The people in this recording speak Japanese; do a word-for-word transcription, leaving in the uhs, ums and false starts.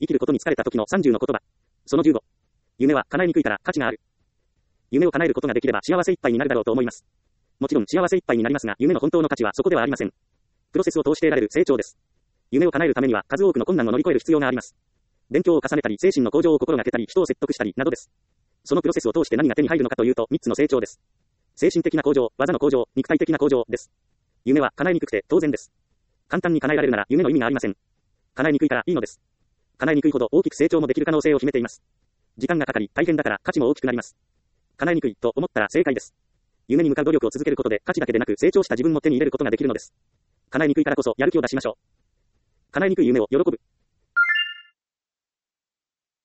生きることに疲れた時のさんじゅうの言葉。そのじゅうご。夢は叶えにくいから価値がある。夢を叶えることができれば幸せいっぱいになるだろうと思います。もちろん幸せいっぱいになりますが、夢の本当の価値はそこではありません。プロセスを通して得られる成長です。夢を叶えるためには数多くの困難を乗り越える必要があります。勉強を重ねたり、精神の向上を心がけたり、人を説得したり、などです。そのプロセスを通して何が手に入るのかというと、みっつの成長です。精神的な向上、技の向上、肉体的な向上です。夢は叶えにくくて当然です。簡単に叶えられるなら夢の意味がありません。叶えにくいからいいのです。叶えにくいほど大きく成長もできる可能性を秘めています。時間がかかり、大変だから価値も大きくなります。叶えにくいと思ったら正解です。夢に向かう努力を続けることで価値だけでなく成長した自分も手に入れることができるのです。叶えにくいからこそやる気を出しましょう。叶えにくい夢を喜ぶ。